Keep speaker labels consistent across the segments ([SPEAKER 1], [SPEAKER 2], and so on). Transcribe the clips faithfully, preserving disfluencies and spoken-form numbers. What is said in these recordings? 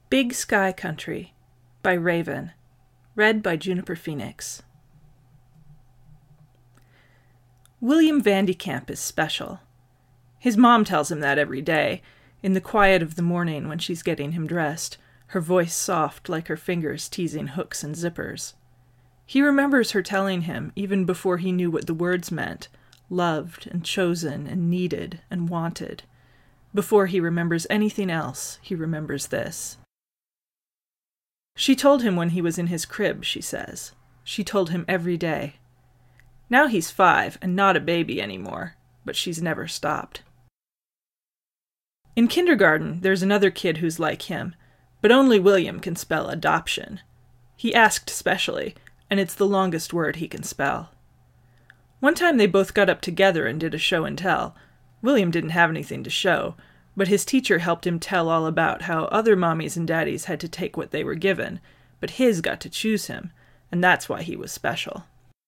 [SPEAKER 1] Big Sky Country by Raven. Read by Juniper Phoenix. William Vandekamp is special. His mom tells him that every day, in the quiet of the morning when she's getting him dressed, her voice soft like her fingers teasing hooks and zippers. He remembers her telling him, even before he knew what the words meant, loved and chosen and needed and wanted. Before he remembers anything else, he remembers this. She told him when he was in his crib, she says. She told him every day. Now he's five and not a baby anymore, but she's never stopped. In kindergarten, there's another kid who's like him, but only William can spell adoption. He asked specially, and it's the longest word he can spell. One time they both got up together and did a show and tell. William didn't have anything to show, but his teacher helped him tell all about how other mommies and daddies had to take what they were given, but his got to choose him, and that's why he was special.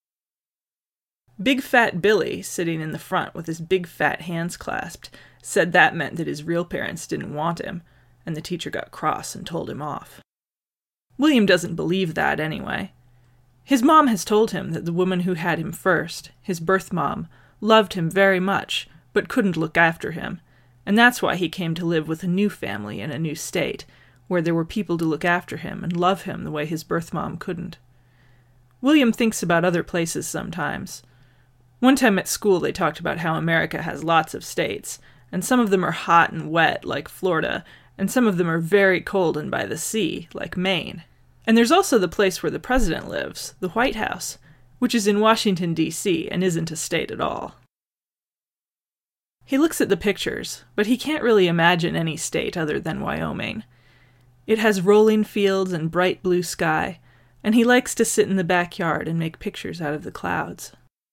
[SPEAKER 1] Big Fat Billy, sitting in the front with his big fat hands clasped, said that meant that his real parents didn't want him, and the teacher got cross and told him off. William doesn't believe that anyway. His mom has told him that the woman who had him first, his birth mom, loved him very much, but couldn't look after him, and that's why he came to live with a new family in a new state, where there were people to look after him and love him the way his birth mom couldn't. William thinks about other places sometimes. One time at school they talked about how America has lots of states, and some of them are hot and wet, like Florida, and some of them are very cold and by the sea, like Maine. And there's also the place where the president lives, the White House, which is in Washington, D C, and isn't a state at all. He looks at the pictures, but he can't really imagine any state other than Wyoming. It has rolling fields and bright blue sky, and he likes to sit in the backyard and make pictures out of the clouds.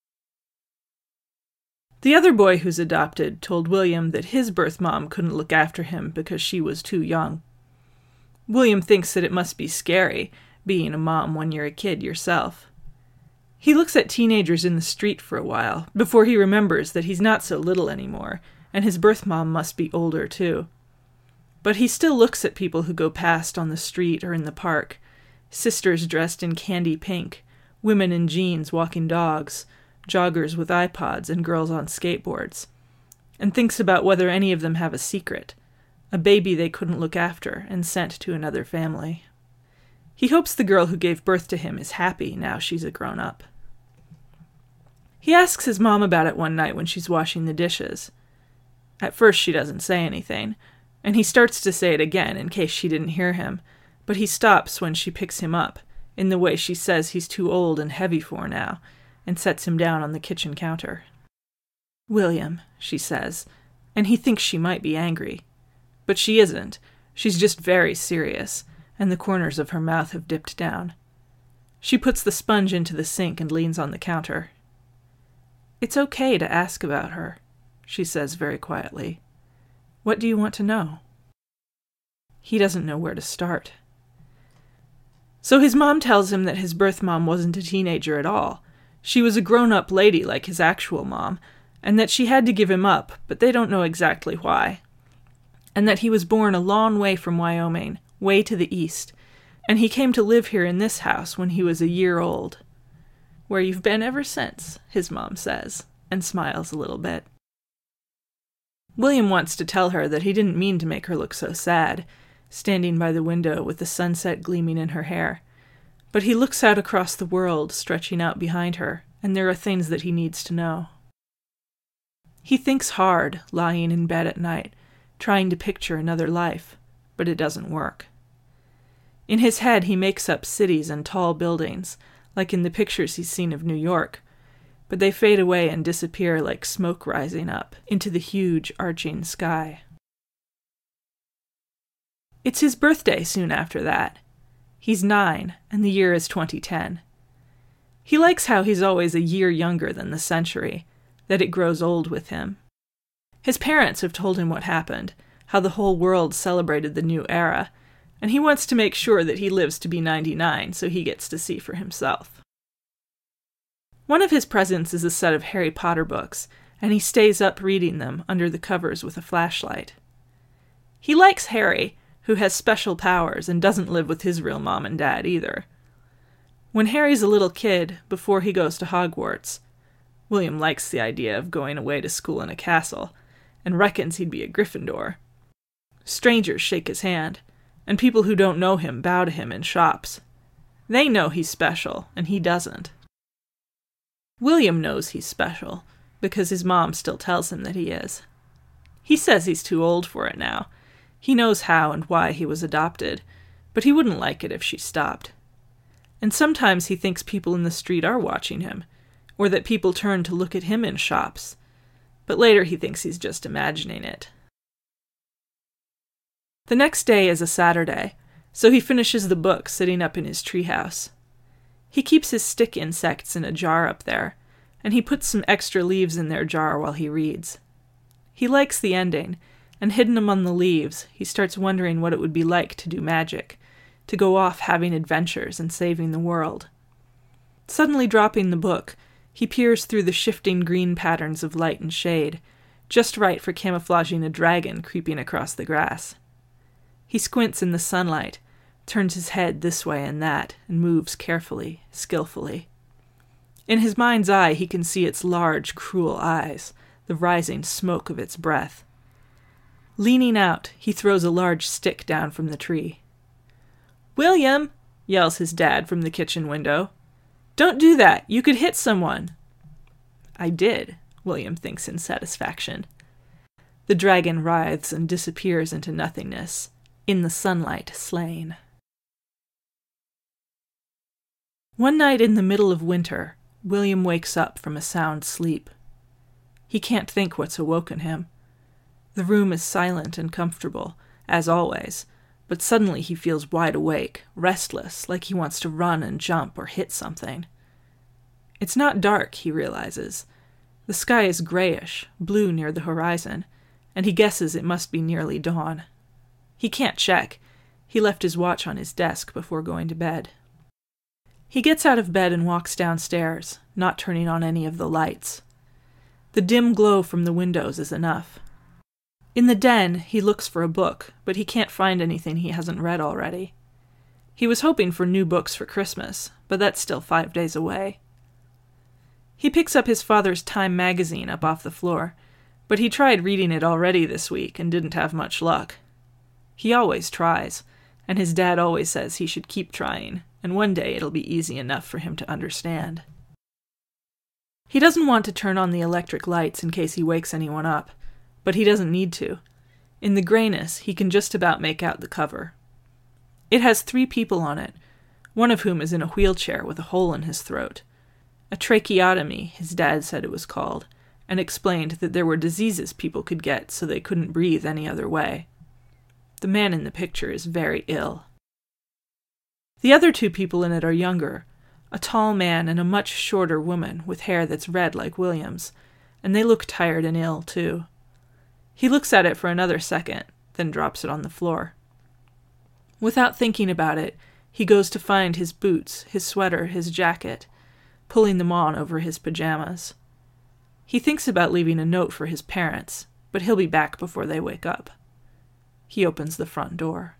[SPEAKER 1] The other boy who's adopted told William that his birth mom couldn't look after him because she was too young. William thinks that it must be scary, being a mom when you're a kid yourself. He looks at teenagers in the street for a while, before he remembers that he's not so little anymore, and his birth mom must be older too. But he still looks at people who go past on the street or in the park, sisters dressed in candy pink, women in jeans walking dogs, joggers with iPods and girls on skateboards, and thinks about whether any of them have a secret, a baby they couldn't look after and sent to another family. He hopes the girl who gave birth to him is happy now she's a grown-up. He asks his mom about it one night when she's washing the dishes. At first she doesn't say anything, and he starts to say it again in case she didn't hear him, but he stops when she picks him up, in the way she says he's too old and heavy for now, and sets him down on the kitchen counter. "William," she says, and he thinks she might be angry. But she isn't. She's just very serious, and the corners of her mouth have dipped down. She puts the sponge into the sink and leans on the counter. "It's okay to ask about her," she says very quietly. "What do you want to know?" He doesn't know where to start. So his mom tells him that his birth mom wasn't a teenager at all. She was a grown-up lady like his actual mom, and that she had to give him up, but they don't know exactly why. And that he was born a long way from Wyoming, way to the east, and he came to live here in this house when he was a year old. "Where you've been ever since," his mom says, and smiles a little bit. William wants to tell her that he didn't mean to make her look so sad, standing by the window with the sunset gleaming in her hair. But he looks out across the world, stretching out behind her, and there are things that he needs to know. He thinks hard, lying in bed at night, trying to picture another life, but it doesn't work. In his head he makes up cities and tall buildings, like in the pictures he's seen of New York, but they fade away and disappear like smoke rising up into the huge, arching sky. It's his birthday soon after that. He's nine, and the year is twenty ten. He likes how he's always a year younger than the century, that it grows old with him. His parents have told him what happened, how the whole world celebrated the new era, and he wants to make sure that he lives to be ninety-nine so he gets to see for himself. One of his presents is a set of Harry Potter books, and he stays up reading them under the covers with a flashlight. He likes Harry, who has special powers and doesn't live with his real mom and dad either. When Harry's a little kid, before he goes to Hogwarts, William likes the idea of going away to school in a castle, and reckons he'd be a Gryffindor. Strangers shake his hand, and people who don't know him bow to him in shops. They know he's special, and he doesn't. William knows he's special, because his mom still tells him that he is. He says he's too old for it now. He knows how and why he was adopted, but he wouldn't like it if she stopped. And sometimes he thinks people in the street are watching him, or that people turn to look at him in shops, but later he thinks he's just imagining it. The next day is a Saturday, so he finishes the book sitting up in his treehouse. He keeps his stick insects in a jar up there, and he puts some extra leaves in their jar while he reads. He likes the ending, and hidden among the leaves, he starts wondering what it would be like to do magic, to go off having adventures and saving the world. Suddenly dropping the book, he peers through the shifting green patterns of light and shade, just right for camouflaging a dragon creeping across the grass. He squints in the sunlight, turns his head this way and that, and moves carefully, skillfully. In his mind's eye he can see its large, cruel eyes, the rising smoke of its breath. Leaning out, he throws a large stick down from the tree. "William!" yells his dad from the kitchen window. "Don't do that! You could hit someone!" "I did," William thinks in satisfaction. The dragon writhes and disappears into nothingness, in the sunlight slain. One night in the middle of winter, William wakes up from a sound sleep. He can't think what's awoken him. The room is silent and comfortable, as always, but suddenly he feels wide awake, restless, like he wants to run and jump or hit something. It's not dark, he realizes. The sky is grayish, blue near the horizon, and he guesses it must be nearly dawn. He can't check. He left his watch on his desk before going to bed. He gets out of bed and walks downstairs, not turning on any of the lights. The dim glow from the windows is enough. In the den, he looks for a book, but he can't find anything he hasn't read already. He was hoping for new books for Christmas, but that's still five days away. He picks up his father's Time magazine up off the floor, but he tried reading it already this week and didn't have much luck. He always tries, and his dad always says he should keep trying, and one day it'll be easy enough for him to understand. He doesn't want to turn on the electric lights in case he wakes anyone up, but he doesn't need to. In the grayness, he can just about make out the cover. It has three people on it, one of whom is in a wheelchair with a hole in his throat. A tracheotomy, his dad said it was called, and explained that there were diseases people could get so they couldn't breathe any other way. The man in the picture is very ill. The other two people in it are younger, a tall man and a much shorter woman with hair that's red like William's, and they look tired and ill, too. He looks at it for another second, then drops it on the floor. Without thinking about it, he goes to find his boots, his sweater, his jacket, pulling them on over his pajamas. He thinks about leaving a note for his parents, but he'll be back before they wake up. He opens the front door.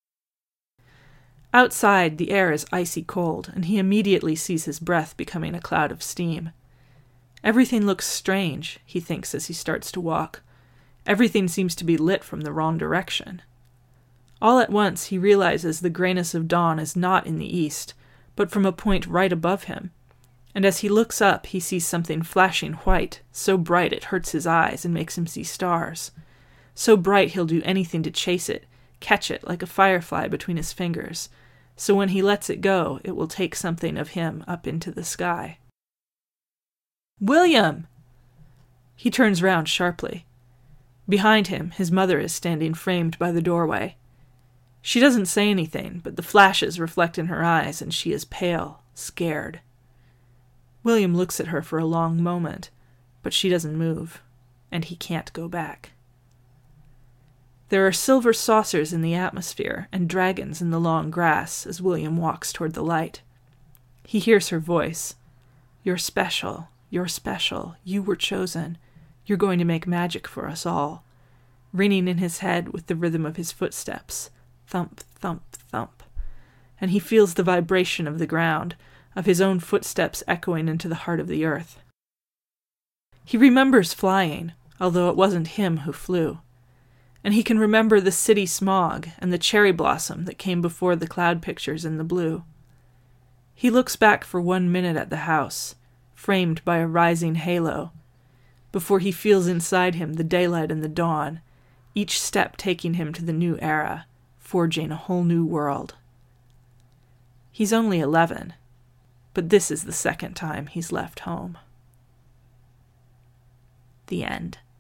[SPEAKER 1] Outside, the air is icy cold, and he immediately sees his breath becoming a cloud of steam. Everything looks strange, he thinks as he starts to walk. Everything seems to be lit from the wrong direction. All at once, he realizes the grayness of dawn is not in the east, but from a point right above him. And as he looks up, he sees something flashing white, so bright it hurts his eyes and makes him see stars. So bright he'll do anything to chase it, catch it like a firefly between his fingers, so when he lets it go, it will take something of him up into the sky. "William!" He turns round sharply. Behind him, his mother is standing framed by the doorway. She doesn't say anything, but the flashes reflect in her eyes, and she is pale, scared. William looks at her for a long moment, but she doesn't move, and he can't go back. There are silver saucers in the atmosphere and dragons in the long grass as William walks toward the light. He hears her voice. "You're special. You're special. You were chosen. You're going to make magic for us all," ringing in his head with the rhythm of his footsteps, thump, thump, thump, and he feels the vibration of the ground, of his own footsteps echoing into the heart of the earth. He remembers flying, although it wasn't him who flew, and he can remember the city smog and the cherry blossom that came before the cloud pictures in the blue. He looks back for one minute at the house, framed by a rising halo, before he feels inside him the daylight and the dawn, each step taking him to the new era, forging a whole new world. He's only eleven, but this is the second time he's left home. The end.